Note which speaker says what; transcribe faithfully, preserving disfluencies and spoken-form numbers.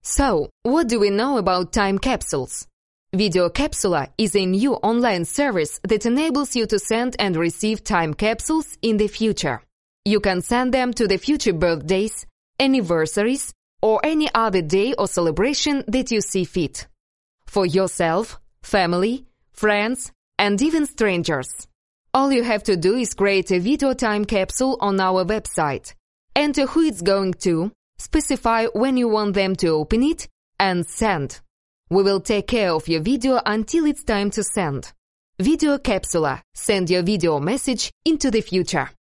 Speaker 1: So, what do we know about time capsules? Video Capsula is a new online service that enables you to send and receive time capsules in the future. You can send them to the future birthdays, anniversaries, or any other day or celebration that you see fit. For yourself, family, friends, and even strangers. All you have to do is create a video time capsule on our website, enter who it's going to, specify when you want them to open it, and send. We will take care of your video until it's time to send. Video Capsula. Send your video message into the future.